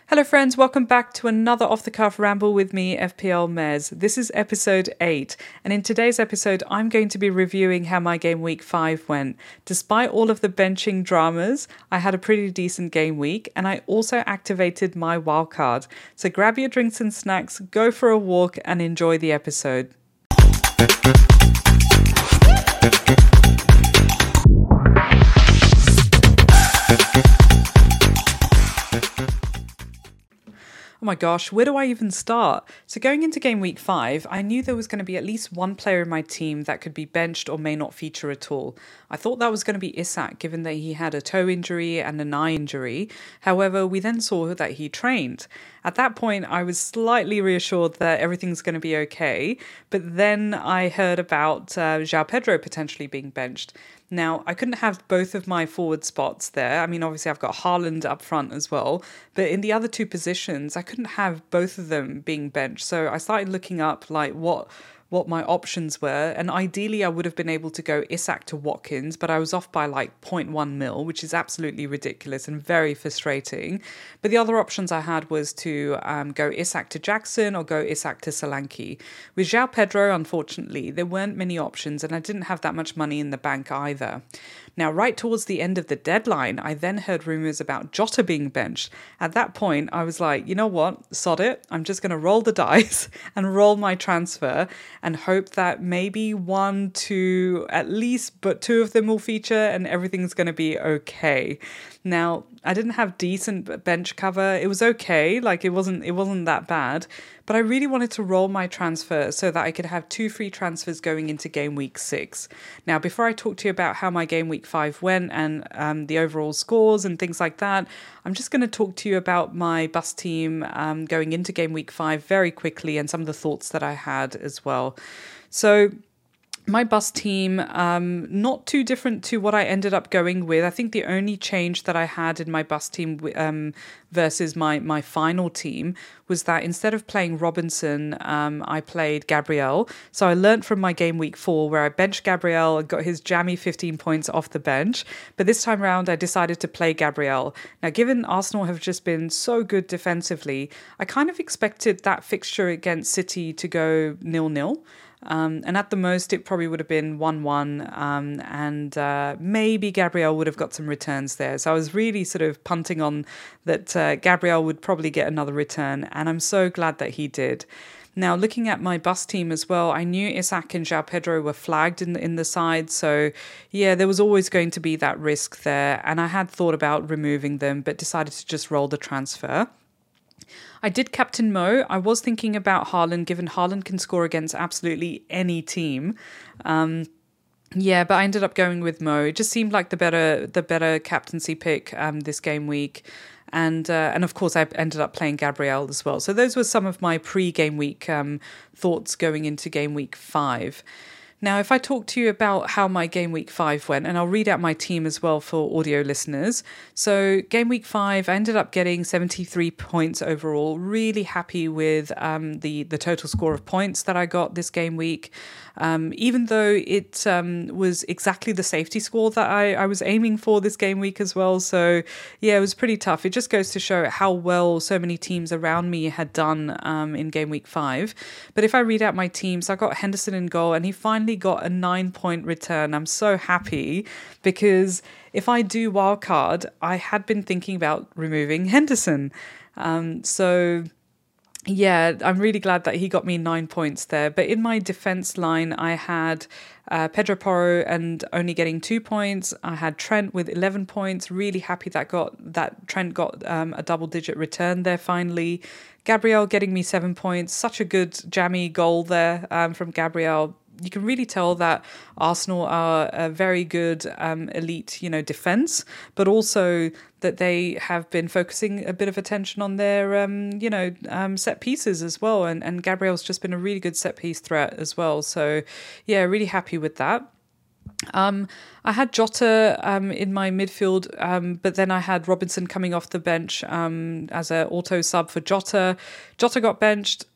Hello friends, welcome back to another Off the Cuff Ramble with me, FPL Mez. This is episode 8, and in today's episode I'm going to be reviewing how my game week 5 went. Despite all of the benching dramas, I had a pretty decent game week, and I also activated my wildcard. So grab your drinks and snacks, go for a walk, and enjoy the episode. Oh my gosh, where do I even start? So going into game week 5, I knew there was going to be at least one player in my team that could be benched or may not feature at all. I thought that was going to be Isak, given that he had a toe injury and an eye injury. However, we then saw that he trained. At that point, I was slightly reassured that everything's going to be okay. But then I heard about João Pedro potentially being benched. Now, I couldn't have both of my forward spots there. I mean, obviously, I've got Haaland up front as well. But in the other two positions, I couldn't have both of them being benched. So I started looking up like what my options were, and ideally I would have been able to go Isak to Watkins, but I was off by like 0.1 mil, which is absolutely ridiculous and very frustrating. But the other options I had was to go Isak to Jackson or go Isak to Solanke. With João Pedro, unfortunately, there weren't many options, and I didn't have that much money in the bank either. Now, right towards the end of the deadline, I then heard rumours about Jota being benched. At that point, I was like, you know what, sod it. I'm just going to roll the dice and roll my transfer and hope that maybe one, two, at least, but two of them will feature and everything's going to be okay. Now, I didn't have decent bench cover. It was okay, like it wasn't that bad, but I really wanted to roll my transfer so that I could have 2 free transfers going into game week 6. Now, before I talk to you about how my game week 5 went and the overall scores and things like that, I'm just going to talk to you about my bus team going into game week 5 very quickly and some of the thoughts that I had as well. So my bus team, not too different to what I ended up going with. I think the only change that I had in my bus team versus my final team was that instead of playing Robinson, I played Gabriel. So I learnt from my game week 4 where I benched Gabriel and got his jammy 15 points off the bench. But this time around, I decided to play Gabriel. Now, given Arsenal have just been so good defensively, I kind of expected that fixture against City to go 0-0. And at the most, it probably would have been 1-1, and maybe Gabriel would have got some returns there. So I was really sort of punting on that Gabriel would probably get another return, and I'm so glad that he did. Now, looking at my bus team as well, I knew Isak and João Pedro were flagged in the side, so yeah, there was always going to be that risk there, and I had thought about removing them, but decided to just roll the transfer. I did captain Mo. I was thinking about Haaland, given Haaland can score against absolutely any team. Yeah, but I ended up going with Mo. It just seemed like the better captaincy pick this game week. And of course, I ended up playing Gabriel as well. So those were some of my pre-game week thoughts going into game week 5. Now, if I talk to you about how my game week 5 went, and I'll read out my team as well for audio listeners. So game week 5, I ended up getting 73 points overall. Really happy with the total score of points that I got this game week. Even though it was exactly the safety score that I was aiming for this game week as well. So yeah, it was pretty tough. It just goes to show how well so many teams around me had done in game week 5. But if I read out my teams, I got Henderson in goal, and he finally got a 9-point return. I'm so happy because if I do wildcard, I had been thinking about removing Henderson. So yeah, I'm really glad that he got me 9 points there. But in my defense line, I had Pedro Porro and only getting 2 points. I had Trent with 11 points. Really happy that Trent got a double-digit return there finally. Gabriel getting me 7 points. Such a good jammy goal there from Gabriel. You can really tell that Arsenal are a very good elite, defence, but also that they have been focusing a bit of attention on their, set pieces as well. And Gabriel's just been a really good set piece threat as well. So, yeah, really happy with that. I had Jota in my midfield, but then I had Robinson coming off the bench as an auto sub for Jota. Jota got benched.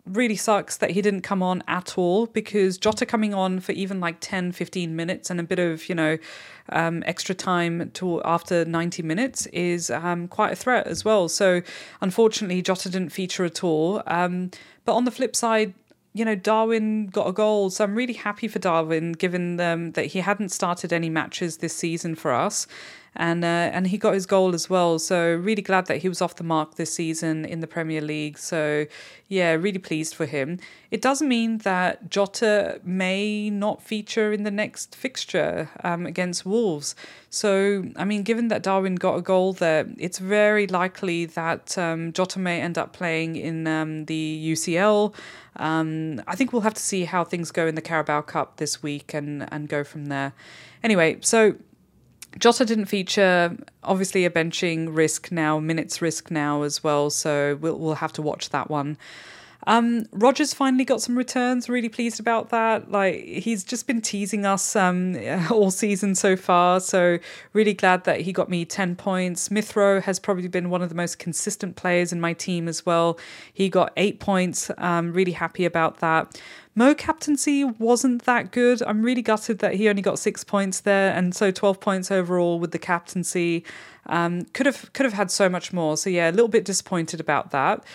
really sucks that he didn't come on at all, because Jota coming on for even like 10, 15 minutes and a bit of, extra time to after 90 minutes is quite a threat as well. So unfortunately, Jota didn't feature at all. But on the flip side, Darwin got a goal. So I'm really happy for Darwin, given that he hadn't started any matches this season for us. And he got his goal as well. So really glad that he was off the mark this season in the Premier League. So yeah, really pleased for him. It does mean that Jota may not feature in the next fixture against Wolves. So, I mean, given that Darwin got a goal there, it's very likely that Jota may end up playing in the UCL. I think we'll have to see how things go in the Carabao Cup this week and go from there. Anyway, so Jota didn't feature, obviously a benching risk now, minutes risk now as well, so we'll have to watch that one. Rodgers finally got some returns, really pleased about that. Like, he's just been teasing us all season so far, so really glad that he got me 10 points. Smith Rowe has probably been one of the most consistent players in my team as well. He got 8 points, really happy about that. Mo captaincy wasn't that good. I'm really gutted that he only got 6 points there, and so 12 points overall with the captaincy. Could have had so much more. So yeah, a little bit disappointed about that.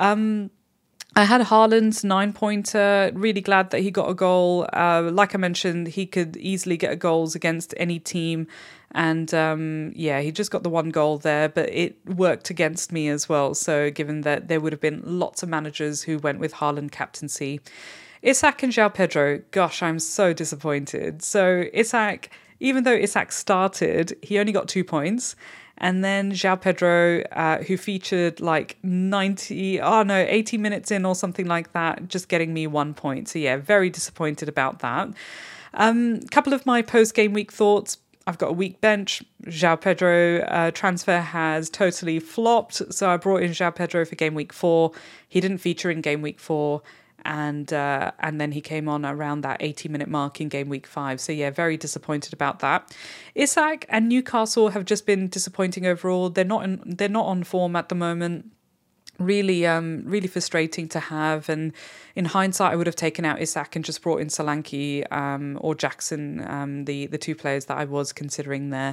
I had Haaland's 9-pointer. Really glad that he got a goal. Like I mentioned, he could easily get goals against any team. And he just got the one goal there, but it worked against me as well. So given that there would have been lots of managers who went with Haaland captaincy. Isak and João Pedro, gosh, I'm so disappointed. So Isak, even though Isak started, he only got 2 points. And then João Pedro, who featured like 80 minutes in or something like that, just getting me 1 point. So yeah, very disappointed about that. Couple of my post-game week thoughts. I've got a weak bench. João Pedro transfer has totally flopped. So I brought in João Pedro for game week 4. He didn't feature in game week 4. And then he came on around that 80-minute mark in game week 5. So yeah, very disappointed about that. Isak and Newcastle have just been disappointing overall. They're not on form at the moment. Really, really frustrating to have. And in hindsight, I would have taken out Isak and just brought in Solanke or Jackson, the two players that I was considering there.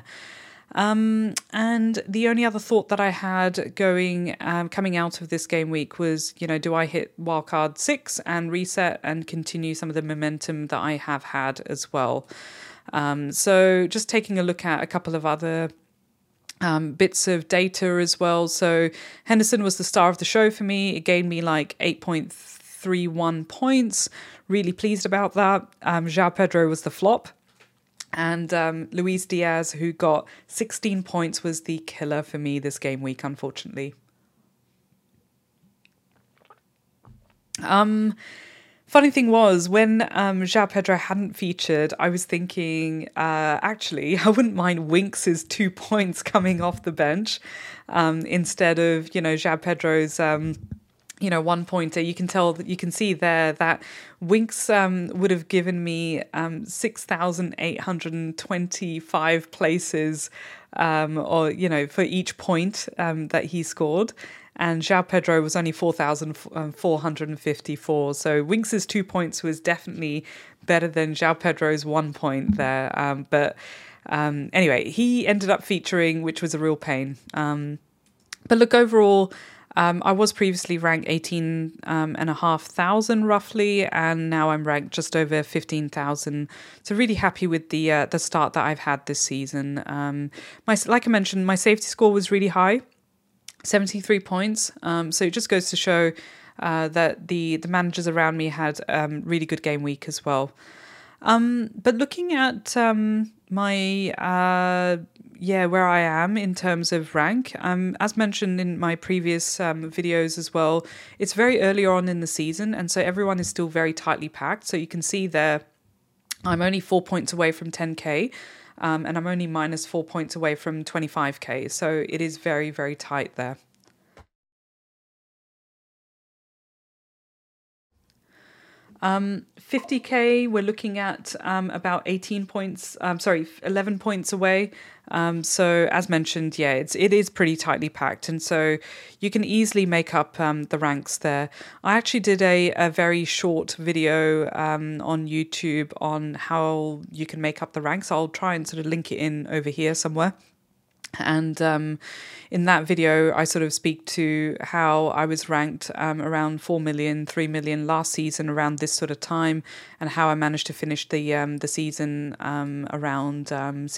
And the only other thought that I had coming out of this game week was, do I hit wildcard 6 and reset and continue some of the momentum that I have had as well? So just taking a look at a couple of other bits of data as well. So Henderson was the star of the show for me. It gained me like 8.31 points. Really pleased about that. João Pedro was the flop. And Luis Diaz, who got 16 points, was the killer for me this game week, unfortunately. Funny thing was, when João Pedro hadn't featured, I was thinking, actually, I wouldn't mind Winks' 2 points coming off the bench instead of, João Pedro's 1-pointer. You can see there that Winks would have given me 6,825 places, for each point that he scored. And João Pedro was only 4,454. So Winks' 2 points was definitely better than João Pedro's 1 point there. Anyway, he ended up featuring, which was a real pain. But look, overall, I was previously ranked 18,500 roughly, and now I'm ranked just over 15,000. So really happy with the start that I've had this season. Like I mentioned, my safety score was really high, 73 points. So it just goes to show that the managers around me had really good game week as well. But looking at where I am in terms of rank, as mentioned in my previous videos as well, it's very early on in the season, and so everyone is still very tightly packed. So you can see there, I'm only 4 points away from 10k, and I'm only minus 4 points away from 25k. So it is very, very tight there. 50k, we're looking at about 18 points, 11 points away. So as mentioned, yeah, it is pretty tightly packed, and so you can easily make up the ranks there. I actually did a very short video on YouTube on how you can make up the ranks. I'll try and sort of link it in over here somewhere. And in that video, I sort of speak to how I was ranked around 4 million, 3 million last season around this sort of time, and how I managed to finish the season around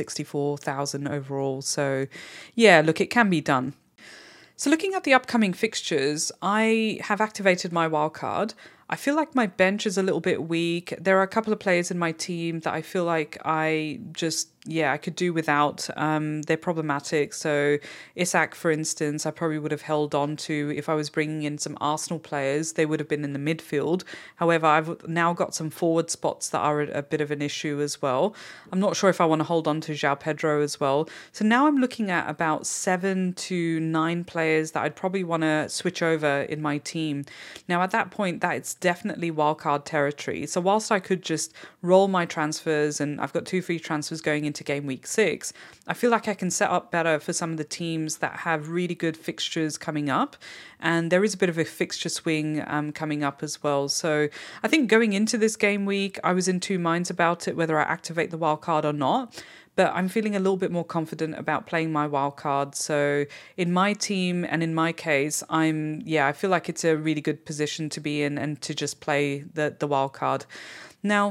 64,000 overall. So, yeah, look, it can be done. So looking at the upcoming fixtures, I have activated my wildcard. I feel like my bench is a little bit weak. There are a couple of players in my team that I feel like I could do without. They're problematic. So Isak, for instance, I probably would have held on to if I was bringing in some Arsenal players. They would have been in the midfield. However, I've now got some forward spots that are a bit of an issue as well. I'm not sure if I want to hold on to João Pedro as well. So now I'm looking at about 7 to 9 players that I'd probably want to switch over in my team. Now, at that point, it's definitely wildcard territory. So whilst I could just roll my transfers, and I've got 2 free transfers going into game week 6, I feel like I can set up better for some of the teams that have really good fixtures coming up. And there is a bit of a fixture swing coming up as well. So I think going into this game week, I was in two minds about it, whether I activate the wildcard or not. But I'm feeling a little bit more confident about playing my wild card. So in my team and in my case, I feel like it's a really good position to be in and to just play the wild card. Now,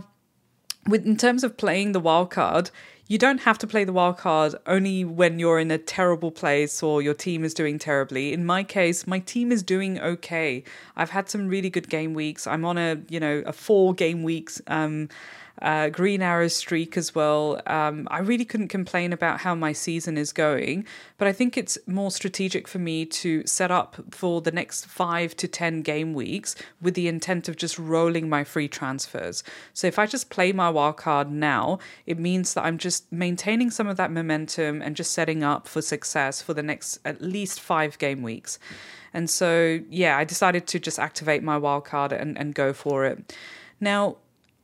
in terms of playing the wild card, you don't have to play the wild card only when you're in a terrible place or your team is doing terribly. In my case, my team is doing okay. I've had some really good game weeks. I'm on a 4 game weeks Green Arrow streak as well. I really couldn't complain about how my season is going, but I think it's more strategic for me to set up for the next 5 to 10 game weeks with the intent of just rolling my free transfers. So if I just play my wildcard now, it means that I'm just maintaining some of that momentum and just setting up for success for the next at least 5 game weeks. And so, yeah, I decided to just activate my wildcard and go for it. Now,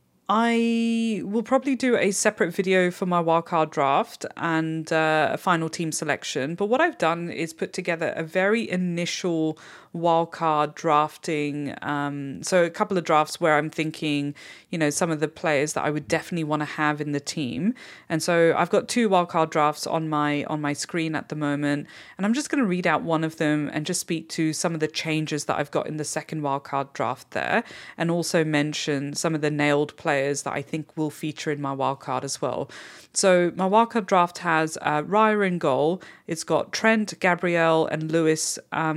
I will probably do a separate video for my wildcard draft and a final team selection. But what I've done is put together a very initial wildcard drafting. So a couple of drafts where I'm thinking, some of the players that I would definitely want to have in the team. And so I've got 2 wildcard drafts on my screen at the moment. And I'm just going to read out one of them and just speak to some of the changes that I've got in the second wildcard draft there. And also mention some of the nailed players that I think will feature in my wildcard as well. So my wildcard draft has Raya in goal. It's got Trent, Gabriel, and Lewis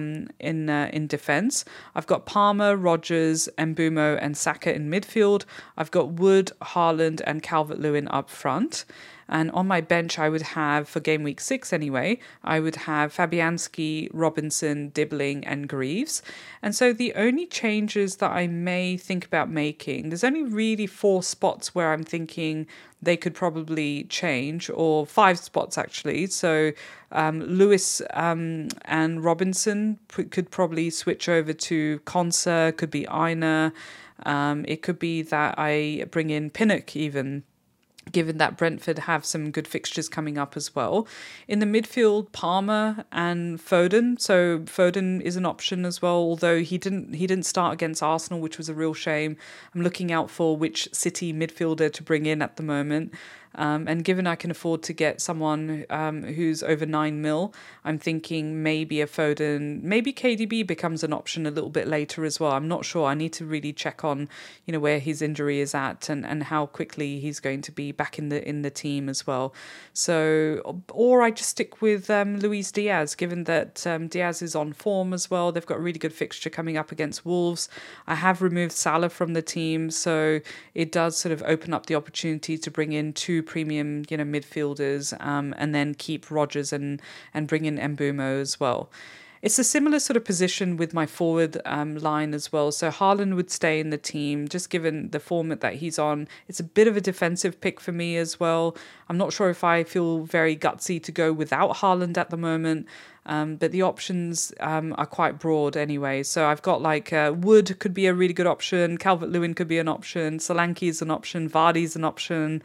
in defence. I've got Palmer, Rodgers, Mbeumo, and Saka in midfield. I've got Wood, Haaland, and Calvert-Lewin up front. And on my bench, I would have, for game week 6 anyway, I would have Fabianski, Robinson, Dibbling, and Greaves. And so the only changes that I may think about making, there's only really 4 spots where I'm thinking they could probably change, or 5 spots actually. So Lewis and Robinson could probably switch over to Konsa, could be Aina. It could be that I bring in Pinnock even, given that Brentford have some good fixtures coming up as well. In the midfield, Palmer and Foden. So Foden is an option as well, although he didn't start against Arsenal, which was a real shame. I'm looking out for which City midfielder to bring in at the moment. And given I can afford to get someone who's over 9 mil, I'm thinking maybe a Foden, maybe KDB becomes an option a little bit later as well. I'm not sure. I need to really check on, where his injury is at and how quickly he's going to be back in the team as well. So, or I just stick with Luis Diaz, given that Diaz is on form as well. They've got a really good fixture coming up against Wolves. I have removed Salah from the team, so it does sort of open up the opportunity to bring in 2 premium, midfielders, and then keep Rodgers and bring in Mbeumo as well. It's a similar sort of position with my forward line as well. So Haaland would stay in the team, just given the format that he's on. It's a bit of a defensive pick for me as well. I'm not sure if I feel very gutsy to go without Haaland at the moment. But the options are quite broad anyway. So I've got like Wood could be a really good option, Calvert-Lewin could be an option, Solanke is an option, Vardy's an option.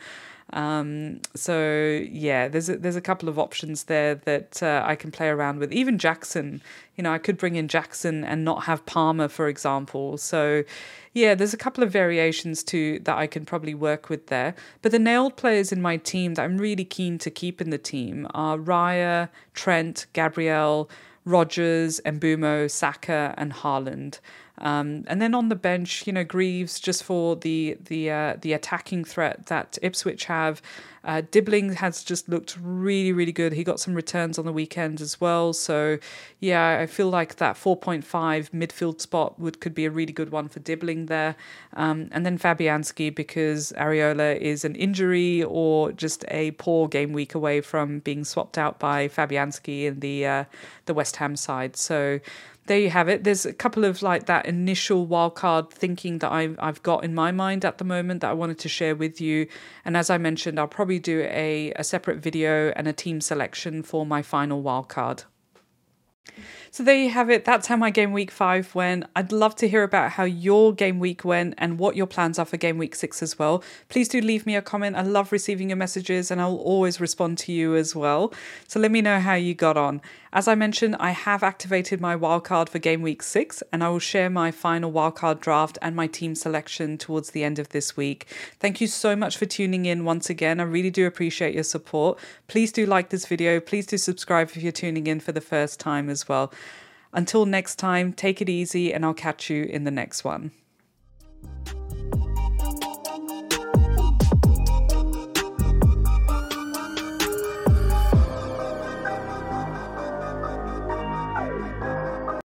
So yeah, there's a couple of options there that I can play around with. Even Jackson, I could bring in Jackson and not have Palmer, for example. So yeah, there's a couple of variations too that I can probably work with there. But the nailed players in my team that I'm really keen to keep in the team are Raya, Trent, Gabriel, Rodgers, Mbeumo, Saka, and Haaland. And then on the bench, Greaves just for the attacking threat that Ipswich have. Dibbling has just looked really, really good. He got some returns on the weekend as well. So, yeah, I feel like that 4.5 midfield spot could be a really good one for Dibbling there. And then Fabianski, because Areola is an injury or just a poor game week away from being swapped out by Fabianski in the West Ham side. So there you have it. There's a couple of like that initial wildcard thinking that I've got in my mind at the moment that I wanted to share with you. And as I mentioned, I'll probably do a separate video and a team selection for my final wildcard. So there you have it. That's how my game week 5 went. I'd love to hear about how your game week went and what your plans are for game week 6 as well. Please do leave me a comment. I love receiving your messages and I'll always respond to you as well. So let me know how you got on. As I mentioned, I have activated my wildcard for game week 6 and I will share my final wildcard draft and my team selection towards the end of this week. Thank you so much for tuning in once again. I really do appreciate your support. Please do like this video. Please do subscribe if you're tuning in for the first time as well. Until next time, take it easy and I'll catch you in the next one.